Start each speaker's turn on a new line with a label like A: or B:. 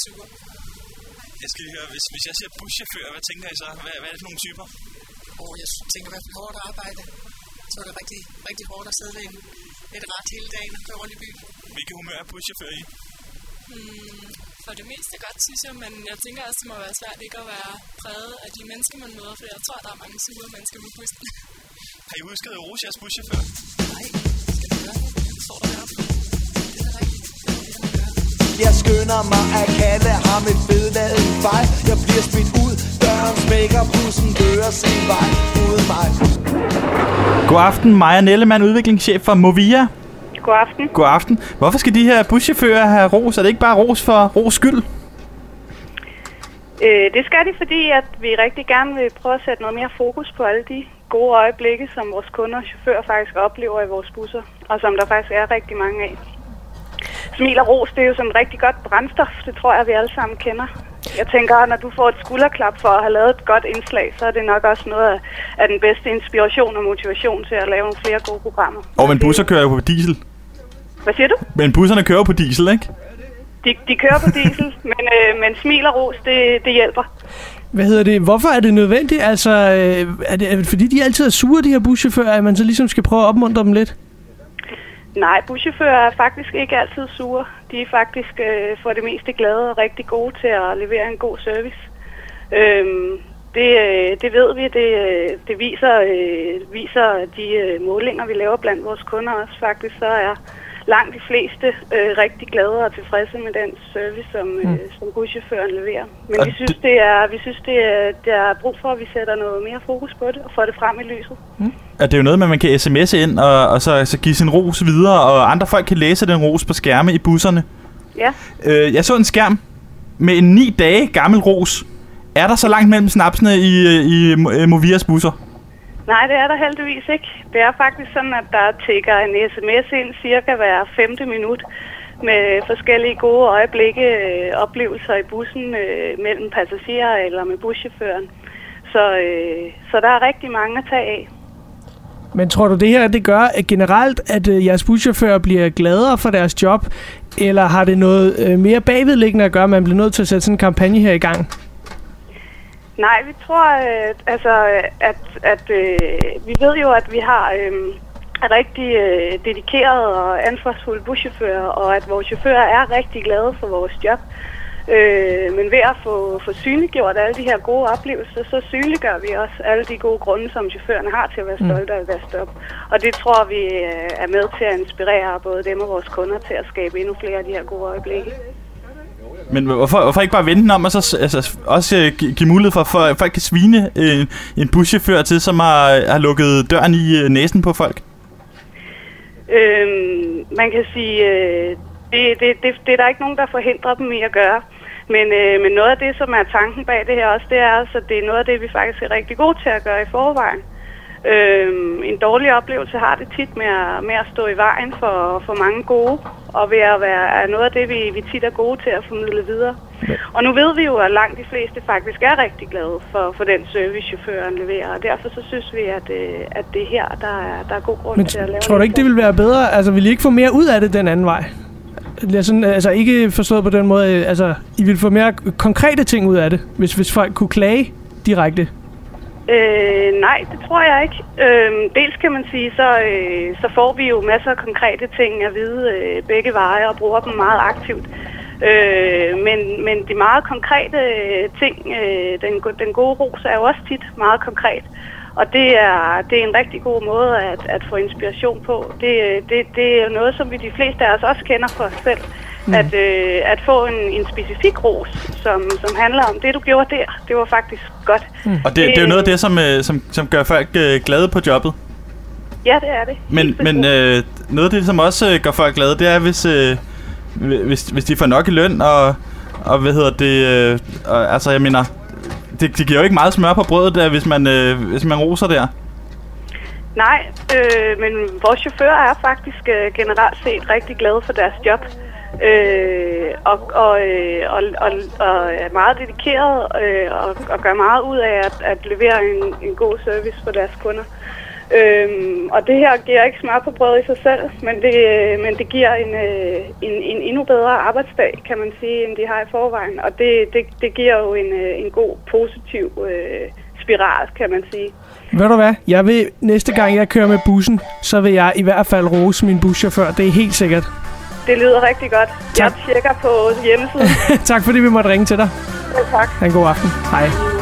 A: sure.
B: Jeg skal lige høre, hvis jeg siger buschauffør, hvad tænker I så? Hvad er det for nogle typer?
A: Jeg tænker i hvert fald hårdt arbejde. Så er det rigtig, rigtig hårdt at sidde ved et ret hele dagen og køre rundt i byen.
B: Hvilke humør er buschauffør i?
C: For det meste godt, synes jeg, men jeg tænker også, det må være svært ikke at være præget af de mennesker, man møder, for jeg tror, der er mange sure mennesker på bussen.
B: Har I husket at rose jeres buschauffør?
A: Nej, skal vi gøre det? Jeg tror, det er rigtigt.
D: Jeg skynder mig at kalde ham et fedladet fej. Jeg bliver smidt ud, døren smækker, bussen kører sin vej uden mig.
E: God aften, Maja Nellemann, udviklingschef for Movia.
F: God aften.
E: God aften. Hvorfor skal de her buschauffører have ros? Er det ikke bare ros for ros skyld?
F: Det skal de, fordi at vi rigtig gerne vil prøve at sætte noget mere fokus på alle de gode øjeblikke, som vores kunder og chauffører faktisk oplever i vores busser, og som der faktisk er rigtig mange af. Smil og ros, det er jo sådan et rigtig godt brændstof. Det tror jeg, vi alle sammen kender. Jeg tænker, når du får et skulderklap for at have lavet et godt indslag, så er det nok også noget af den bedste inspiration og motivation til at lave nogle flere gode programmer.
E: Men busser kører jo på diesel.
F: Hvad siger du?
E: Men busserne kører på diesel, ikke?
F: De kører på diesel, men smil og ros, det hjælper.
G: Hvorfor er det nødvendigt? Altså, er det fordi de altid er sure, de her buschauffører, at man så ligesom skal prøve at opmuntre dem lidt?
F: Nej, buschauffører er faktisk ikke altid sure. De er faktisk for det meste glade og rigtig gode til at levere en god service. Det ved vi. Det viser de målinger, vi laver blandt vores kunder også. Faktisk så er langt de fleste rigtig glade og tilfredse med den service, som buschaufføren leverer. Men vi synes, det er brug for, at vi sætter noget mere fokus på det og får det frem i lyset.
E: Det er jo noget med, at man kan sms'e ind og så give sin ros videre, og andre folk kan læse den ros på skærme i busserne.
F: Ja.
E: Jeg så en skærm med en 9 dage gammel ros. Er der så langt mellem snapsene i Movias busser?
F: Nej, det er der heldigvis ikke. Det er faktisk sådan, at der tikker en sms ind cirka hver 5. minut med forskellige gode øjeblikke, oplevelser i bussen mellem passagerer eller med buschaufføren. Så der er rigtig mange at tage af.
G: Men tror du det her, det gør at generelt, at jeres buschauffører bliver gladere for deres job, eller har det noget mere bagvedliggende at gøre, at man bliver nødt til at sætte sådan en kampagne her i gang?
F: Nej, vi tror, at vi ved jo, at vi har rigtig dedikerede og ansvarsfulde buschauffører, og at vores chauffører er rigtig glade for vores job. Men ved at få synliggjort alle de her gode oplevelser, så synliggør vi også alle de gode grunde, som chaufførerne har til at være stolte af deres job. Og det tror vi er med til at inspirere både dem og vores kunder til at skabe endnu flere af de her gode øjeblikke.
E: Men hvorfor ikke bare vende den om og så også give mulighed for, at folk kan svine en buschauffør til, som har lukket døren i næsen på folk?
F: Man kan sige, det er der ikke nogen, der forhindrer dem i at gøre. Men noget af det, som er tanken bag det her også, det er altså, det er noget af det, vi faktisk er rigtig gode til at gøre i forvejen. En dårlig oplevelse har det tit med at stå i vejen for mange gode, og ved at være noget af det, vi tit er gode til at formidle videre. Og nu ved vi jo, at langt de fleste faktisk er rigtig glade for den service, chaufføren leverer, og derfor så synes vi, at det her, der er god grund til at lave.
G: Men tror du ikke, det vil være bedre? Altså, vil I ikke få mere ud af det den anden vej? Altså ikke forstået på den måde, altså I vil få mere konkrete ting ud af det, hvis folk kunne klage direkte?
F: Nej, det tror jeg ikke. Dels kan man sige, så får vi jo masser af konkrete ting at vide begge veje og bruger dem meget aktivt. Men de meget konkrete ting, den gode ros er jo også tit meget konkret. Og det er en rigtig god måde at få inspiration på. Det er jo noget, som vi de fleste af os også kender for os selv. At få en specifik ros, som handler om det, du gjorde der. Det var faktisk godt.
E: Og det er jo noget af det, som gør folk glade på jobbet.
F: Ja, det er det.
E: Men noget af det, som også gør folk glade, det er, hvis de får nok i løn, og hvad hedder det... altså, jeg mener... Det giver jo ikke meget smør på brødet, der, hvis man roser der.
F: Nej, men vores chauffører er faktisk generelt set rigtig glade for deres job. Og er meget dedikeret og gør meget ud af at levere en god service for deres kunder. Og det her giver ikke smør på brødet i sig selv, men det giver en endnu bedre arbejdsdag, kan man sige, end de har i forvejen. Og det giver jo en god, positiv spiral, kan man sige.
G: Ved du hvad? Jeg vil, næste gang jeg kører med bussen, så vil jeg i hvert fald rose min buschauffør. Det er helt sikkert.
F: Det lyder rigtig godt. Tak. Jeg tjekker på hjemmesiden.
G: Tak fordi vi måtte ringe til dig.
F: Ja, tak.
G: Ha' en god aften. Hej.